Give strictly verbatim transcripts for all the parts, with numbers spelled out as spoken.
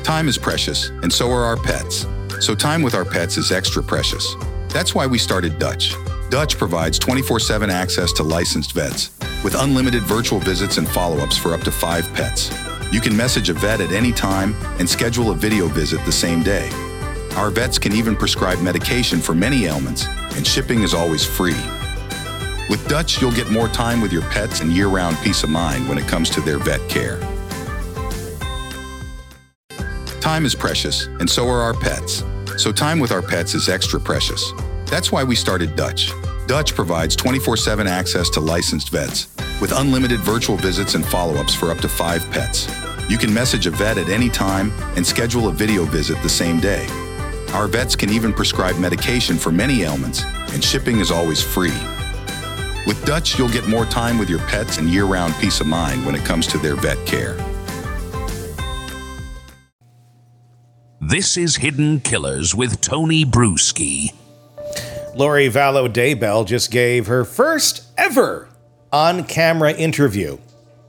Time is precious, and so are our pets. So time with our pets is extra precious. That's why we started Dutch. Dutch provides twenty-four seven access to licensed vets, with unlimited virtual visits and follow-ups for up to five pets. You can message a vet at any time and schedule a video visit the same day. Our vets can even prescribe medication for many ailments, and shipping is always free. With Dutch, you'll get more time with your pets and year-round peace of mind when it comes to their vet care. Time is precious, and so are our pets. So time with our pets is extra precious. That's why we started Dutch. Dutch provides twenty-four seven access to licensed vets, with unlimited virtual visits and follow-ups for up to five pets. You can message a vet at any time and schedule a video visit the same day. Our vets can even prescribe medication for many ailments, and shipping is always free. With Dutch, you'll get more time with your pets and year-round peace of mind when it comes to their vet care. This is Hidden Killers with Tony Bruschi. Lori Vallow Daybell just gave her first ever on-camera interview.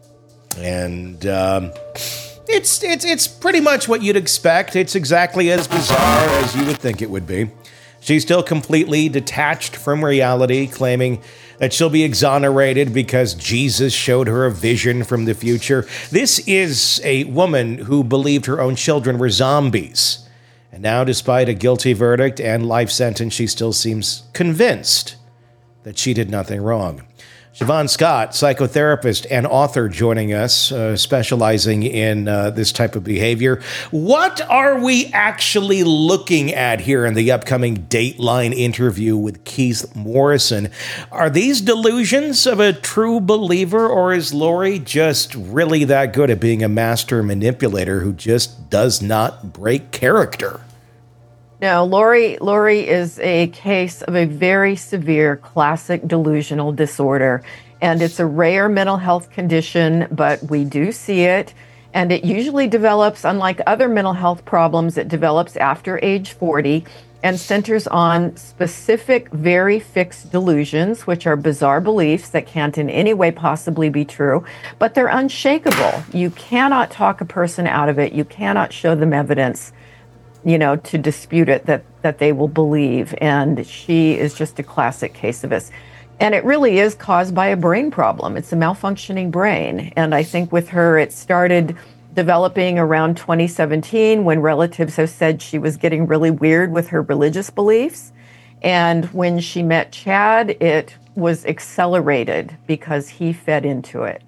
And um, it's, it's, it's pretty much what you'd expect. It's exactly as bizarre as you would think it would be. She's still completely detached from reality, claiming that she'll be exonerated because Jesus showed her a vision from the future. This is a woman who believed her own children were zombies. And now, despite a guilty verdict and life sentence, she still seems convinced that she did nothing wrong. Siobhan Scott, psychotherapist and author, joining us, uh, specializing in uh, this type of behavior. What are we actually looking at here in the upcoming Dateline interview with Keith Morrison? Are these delusions of a true believer, or is Lori just really that good at being a master manipulator who just does not break character? No, Lori, Lori is a case of a very severe classic delusional disorder, and it's a rare mental health condition, but we do see it, and it usually develops, unlike other mental health problems, it develops after age forty and centers on specific, very fixed delusions, which are bizarre beliefs that can't in any way possibly be true, but they're unshakable. You cannot talk a person out of it. You cannot show them evidence, you know, to dispute it, that, that they will believe. And she is just a classic case of this. And it really is caused by a brain problem. It's a malfunctioning brain. And I think with her, it started developing around twenty seventeen when relatives have said she was getting really weird with her religious beliefs. And when she met Chad, it was accelerated because he fed into it.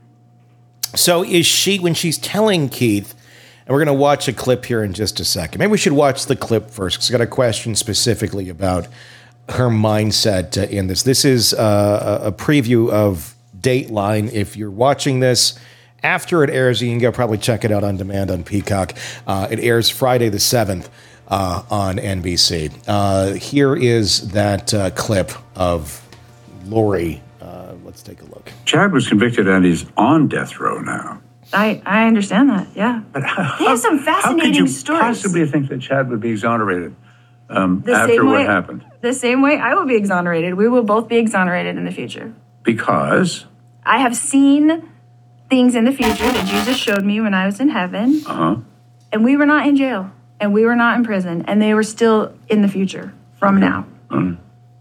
So is she, when she's telling Keith, and we're going to watch a clip here in just a second. Maybe we should watch the clip first, because I've got a question specifically about her mindset uh, in this. This is uh, a preview of Dateline. If you're watching this after it airs, you can go probably check it out on demand on Peacock. Uh, it airs Friday the seventh uh, on N B C. Uh, here is that uh, clip of Lori. Uh, let's take a look. Chad was convicted and he's on death row now. I, I understand that, yeah. But how, they have some fascinating how could you stories. possibly think that Chad would be exonerated um, the after same what way, happened? The same way I will be exonerated. We will both be exonerated in the future. Because? I have seen things in the future that Jesus showed me when I was in heaven. Uh-huh. And we were not in jail. And we were not in prison. And they were still in the future from okay. now. Um.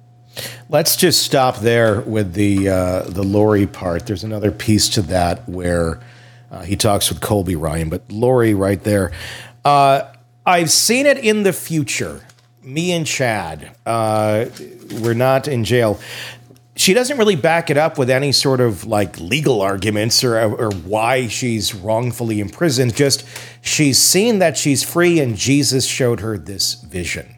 Let's just stop there with the uh, the Lori part. There's another piece to that where Uh, he talks with Colby Ryan, but Lori right there. Uh, I've seen it in the future. Me and Chad, uh, we're not in jail. She doesn't really back it up with any sort of like legal arguments or, or why she's wrongfully imprisoned. Just she's seen that she's free and Jesus showed her this vision.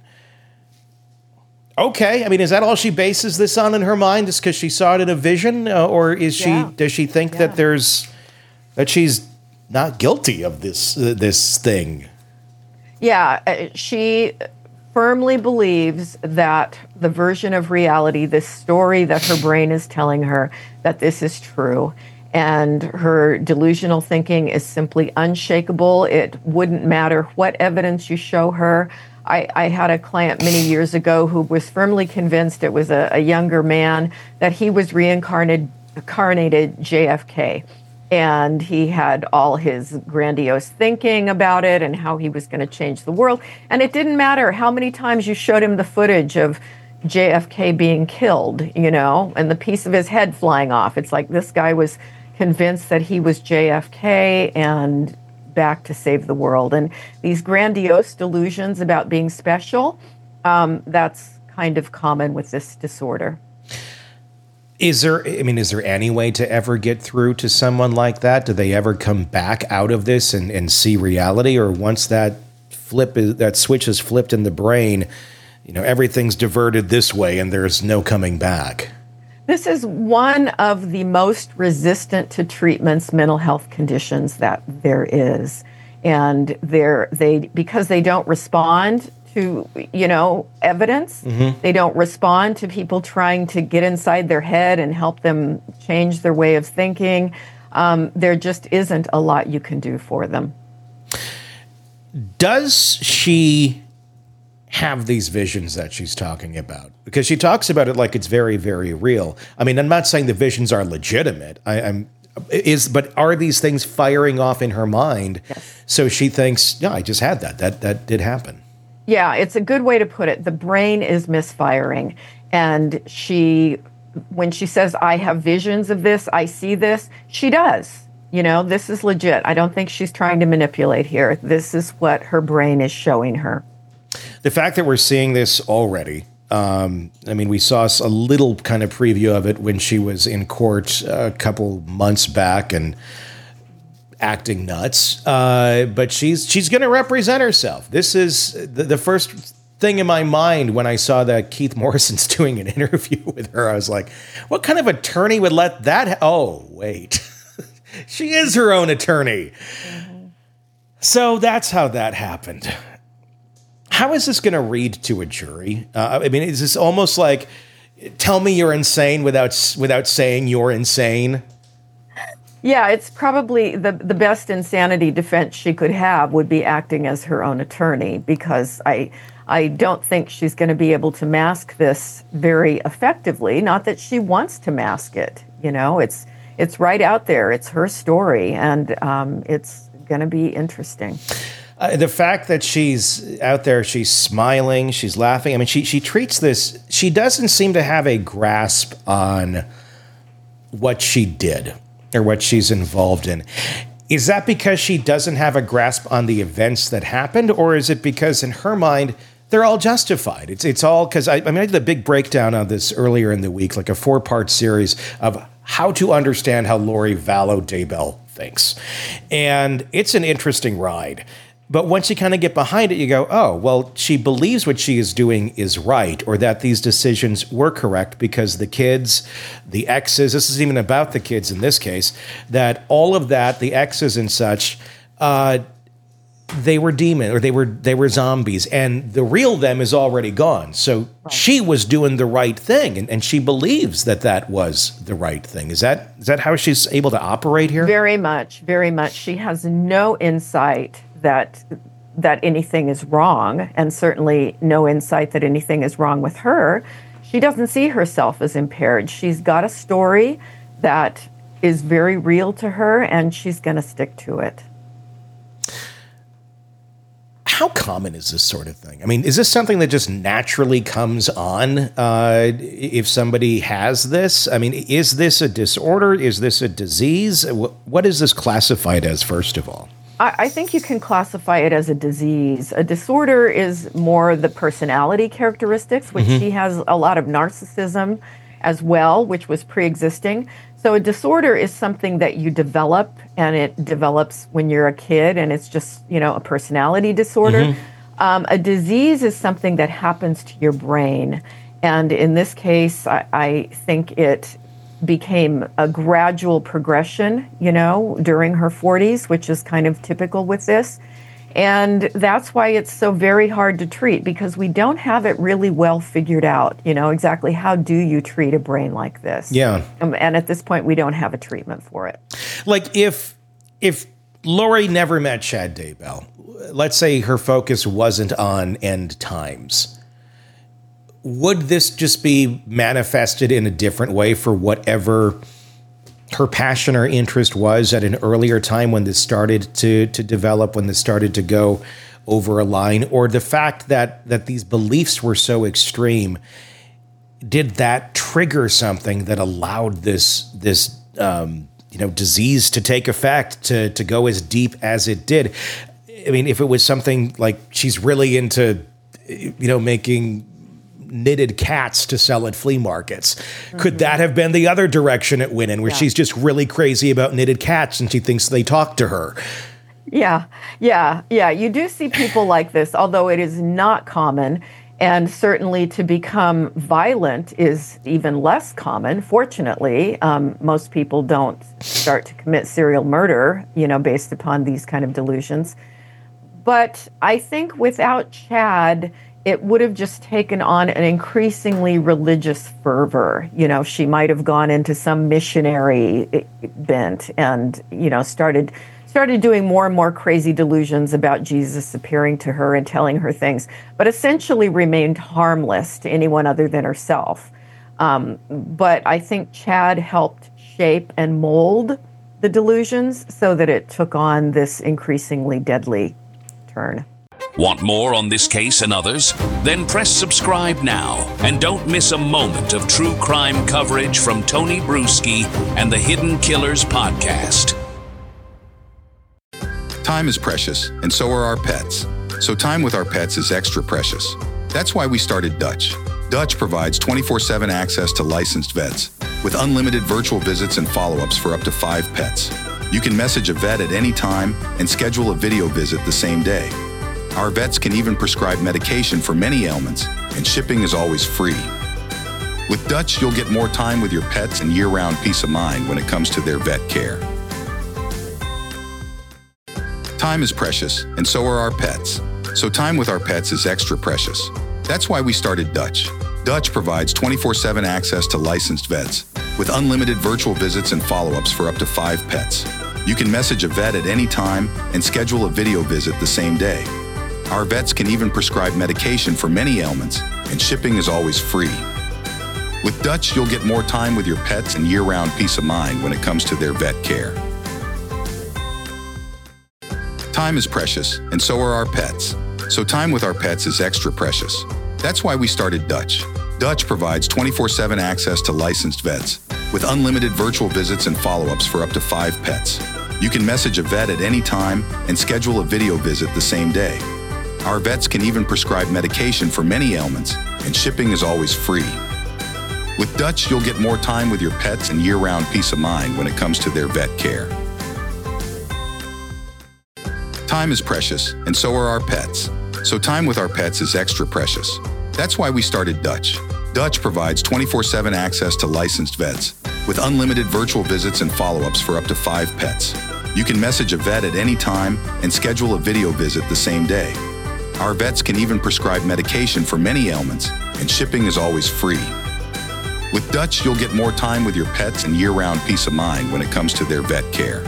Okay, I mean, is that all she bases this on in her mind? Just because she saw it in a vision, uh, or is she? Yeah. Does she think Yeah. that there's that she's not guilty of this uh, this thing? Yeah, uh, she firmly believes that the version of reality, this story that her brain is telling her, that this is true. And her delusional thinking is simply unshakable. It wouldn't matter what evidence you show her. I, I had a client many years ago who was firmly convinced, it was a, a younger man, that he was reincarnated incarnated J F K. And he had all his grandiose thinking about it and how he was going to change the world. And it didn't matter how many times you showed him the footage of J F K being killed, you know, and the piece of his head flying off. It's like this guy was convinced that he was J F K and back to save the world. And these grandiose delusions about being special, um, that's kind of common with this disorder. Is there, I mean, is there any way to ever get through to someone like that? Do they ever come back out of this and, and see reality? Or once that flip is, that switch is flipped in the brain, you know, everything's diverted this way and there's no coming back? This is one of the most resistant to treatments mental health conditions that there is. And they're, they, because they don't respond to, you know, evidence. Mm-hmm. They don't respond to people trying to get inside their head and help them change their way of thinking. Um, there just isn't a lot you can do for them. Does she have these visions that she's talking about? Because she talks about it like it's very, very real. I mean, I'm not saying the visions are legitimate. I, I'm is, but are these things firing off in her mind? Yes. So she thinks, yeah, I just had that. That that did happen. Yeah, it's a good way to put it. The brain is misfiring. And she, when she says, I have visions of this, I see this, she does. You know, this is legit. I don't think she's trying to manipulate here. This is what her brain is showing her. The fact that we're seeing this already, um, I mean, we saw a little kind of preview of it when she was in court a couple months back and acting nuts, uh, but she's she's going to represent herself. This is the, the first thing in my mind when I saw that Keith Morrison's doing an interview with her. I was like, what kind of attorney would let that ha- oh, wait. She is her own attorney. Mm-hmm. So that's how that happened. How is this going to read to a jury? Uh, I mean, is this almost like, tell me you're insane without without saying you're insane? Yeah, it's probably the, the best insanity defense she could have would be acting as her own attorney, because I I don't think she's going to be able to mask this very effectively. Not that she wants to mask it, you know, it's it's right out there. It's her story, and um, it's going to be interesting. Uh, the fact that she's out there, she's smiling, she's laughing. I mean, she she treats this, she doesn't seem to have a grasp on what she did or what she's involved in. Is that because she doesn't have a grasp on the events that happened, or is it because in her mind they're all justified? It's it's all because I, I mean I did a big breakdown on this earlier in the week, like a four part series of how to understand how Lori Vallow Daybell thinks, and it's an interesting ride. But once you kind of get behind it, you go, oh, well, she believes what she is doing is right, or that these decisions were correct because the kids, the exes, this isn't even about the kids in this case, that all of that, the exes and such, uh, they were demon or they were they were zombies, and the real them is already gone. So right. She was doing the right thing, and, and she believes that that was the right thing. Is that is that how she's able to operate here? Very much, very much. She has no insight that that anything is wrong, and certainly no insight that anything is wrong with her. She doesn't see herself as impaired. She's got a story that is very real to her, and she's going to stick to it. How common is this sort of thing? I mean, is this something that just naturally comes on uh, if somebody has this? I mean, is this a disorder? Is this a disease? What is this classified as, first of all? I think you can classify it as a disease. A disorder is more the personality characteristics, which mm-hmm. she has a lot of narcissism as well, which was pre-existing. So a disorder is something that you develop, and it develops when you're a kid, and it's just, you know, a personality disorder. Mm-hmm. Um, a disease is something that happens to your brain. And in this case, I, I think it became a gradual progression, you know, during her forties, which is kind of typical with this. And that's why it's so very hard to treat, because we don't have it really well figured out, you know, exactly how do you treat a brain like this? Yeah. Um, and at this point, we don't have a treatment for it. Like if if Lori never met Chad Daybell, let's say her focus wasn't on end times, would this just be manifested in a different way for whatever her passion or interest was at an earlier time when this started to to develop, when this started to go over a line, or the fact that that these beliefs were so extreme, did that trigger something that allowed this this um, you know disease to take effect, to to go as deep as it did? I mean, if it was something like she's really into, you know, making knitted cats to sell at flea markets, mm-hmm. could that have been the other direction it went in, where yeah. she's just really crazy about knitted cats and she thinks they talk to her? Yeah, yeah, yeah. You do see people like this, although it is not common. And certainly to become violent is even less common, fortunately. Um, most people don't start to commit serial murder, you know, based upon these kind of delusions. But I think without Chad, it would have just taken on an increasingly religious fervor. You know, she might have gone into some missionary bent and, you know, started started doing more and more crazy delusions about Jesus appearing to her and telling her things, but essentially remained harmless to anyone other than herself. Um, but I think Chad helped shape and mold the delusions so that it took on this increasingly deadly turn. Want more on this case and others? Then press subscribe now and don't miss a moment of true crime coverage from Tony Bruschi and the Hidden Killers podcast. Time is precious, and so are our pets. So time with our pets is extra precious. That's why we started Dutch. Dutch provides twenty-four seven access to licensed vets with unlimited virtual visits and follow-ups for up to five pets. You can message a vet at any time and schedule a video visit the same day. Our vets can even prescribe medication for many ailments, and shipping is always free. With Dutch, you'll get more time with your pets and year-round peace of mind when it comes to their vet care. Time is precious, and so are our pets. So time with our pets is extra precious. That's why we started Dutch. Dutch provides twenty-four seven access to licensed vets with unlimited virtual visits and follow-ups for up to five pets. You can message a vet at any time and schedule a video visit the same day. Our vets can even prescribe medication for many ailments, and shipping is always free. With Dutch, you'll get more time with your pets and year-round peace of mind when it comes to their vet care. Time is precious, and so are our pets. So time with our pets is extra precious. That's why we started Dutch. Dutch provides twenty-four seven access to licensed vets with unlimited virtual visits and follow-ups for up to five pets. You can message a vet at any time and schedule a video visit the same day. Our vets can even prescribe medication for many ailments, and shipping is always free. With Dutch, you'll get more time with your pets and year-round peace of mind when it comes to their vet care. Time is precious, and so are our pets. So time with our pets is extra precious. That's why we started Dutch. Dutch provides twenty-four seven access to licensed vets with unlimited virtual visits and follow-ups for up to five pets. You can message a vet at any time and schedule a video visit the same day. Our vets can even prescribe medication for many ailments, and shipping is always free. With Dutch, you'll get more time with your pets and year-round peace of mind when it comes to their vet care.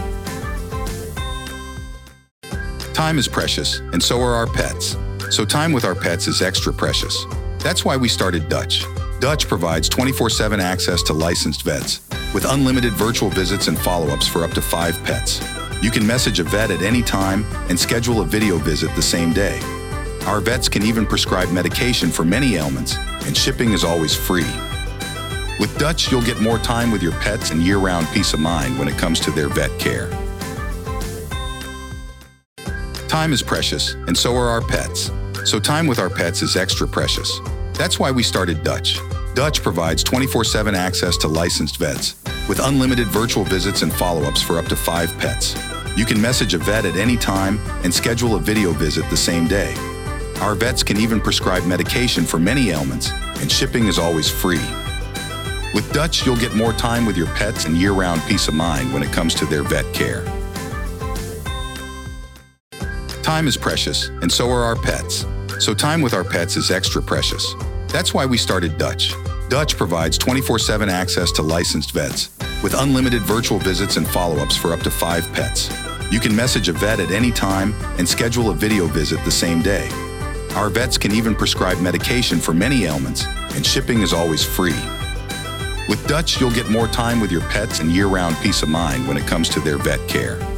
Time is precious, and so are our pets. So time with our pets is extra precious. That's why we started Dutch. Dutch provides twenty-four seven access to licensed vets with unlimited virtual visits and follow-ups for up to five pets. You can message a vet at any time and schedule a video visit the same day. Our vets can even prescribe medication for many ailments, and shipping is always free. With Dutch, you'll get more time with your pets and year-round peace of mind when it comes to their vet care. Time is precious, and so are our pets. So time with our pets is extra precious. That's why we started Dutch. Dutch provides twenty-four seven access to licensed vets with unlimited virtual visits and follow-ups for up to five pets. You can message a vet at any time and schedule a video visit the same day. Our vets can even prescribe medication for many ailments, and shipping is always free. With Dutch, you'll get more time with your pets and year-round peace of mind when it comes to their vet care. Time is precious, and so are our pets. So time with our pets is extra precious. That's why we started Dutch. Dutch provides twenty-four seven access to licensed vets with unlimited virtual visits and follow-ups for up to five pets. You can message a vet at any time and schedule a video visit the same day. Our vets can even prescribe medication for many ailments, and shipping is always free. With Dutch, you'll get more time with your pets and year-round peace of mind when it comes to their vet care.